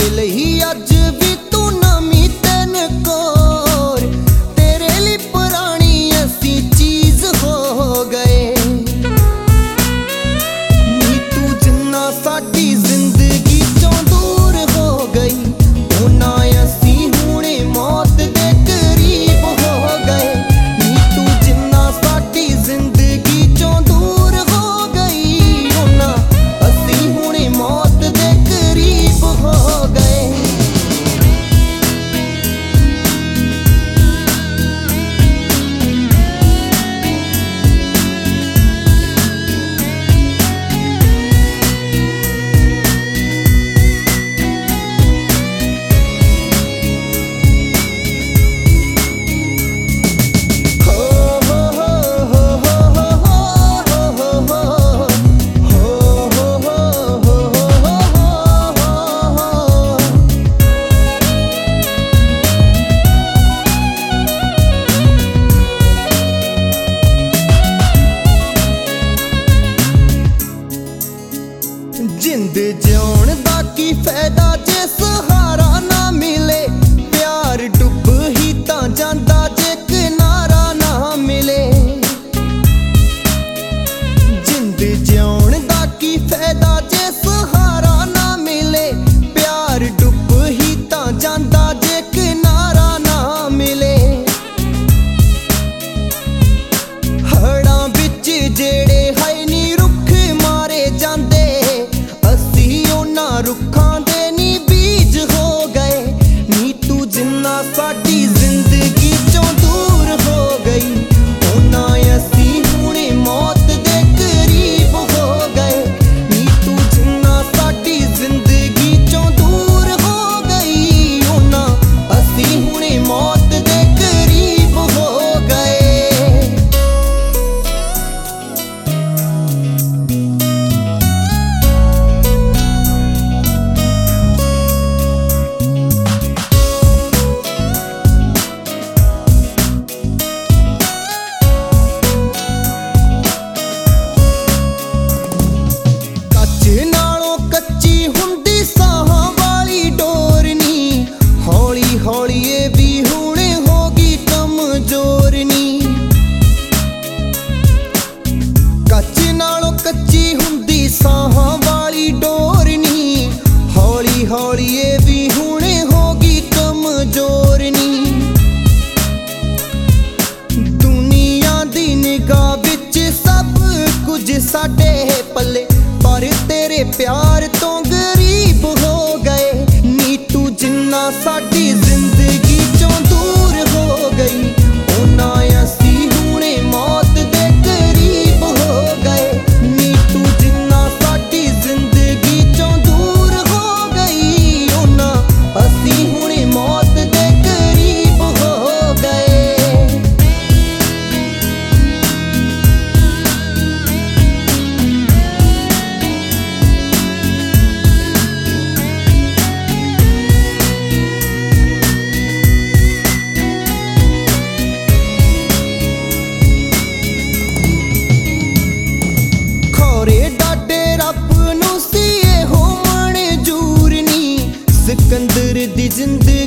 ਲਈ ਅੱਜ ਵੀ ਤੂੰ ਨਵੀਂ ਤੈਨ ਕੋਰ, तेरे लिए पुरानी ऐसी चीज हो गए। नी तू जिन्ना साडी जिंदगी चों दूर हो गई, उन्ना असी हुणे मौत दे करीब हो गए। नी तू जिन्ना साडी जिंदगी चों दूर हो गई, उन्ना असी हुणे मौत दे करीब हो गए। जिंद जिउण दा की फायदा जे सहारा ना मिले, प्यार डुब ही तां जांदा जे किनारा ना मिले। जिंद जिउण दा की फायदा जे सहारा ना मिले, प्यार डुब ही तां जांदा जे किनारा ना मिले। हड़ां विच जेड़े हाय नी रुख मारे जांदे, रुखां दे नी बीज हो गए। नी तू जिन्ना साडी जिंदगी चों दूर हो गई, उन्ना असी हुणे मौत दे करीब हो गए। नी तू जिन्ना साडी जिंदगी चों दूर हो गई, उन्ना असी हुणे मौत दे करीब हो गए। हौली ये भी हुणे होगी कमजोर नी, कच्च नालों कच्ची हुंदी साहां वाली डोर नी। हौली हौली ये भी हुणे होगी कमजोर नी। दुनिया दी निगाह विच सब कुछ साडे पल्ले, पर तेरे प्यार तो गरीब हो गए। नी तू जिन्ना साडी जिंदगी चों दूर हो गई, उन्ना असी हुणे मौत दे करीब हो गए। नी तू जिन्ना साडी जिंदगी चों दूर हो गई, उन्ना असी हुणे मौत दे करीब हो गए। सिकंदर दी जिंदगी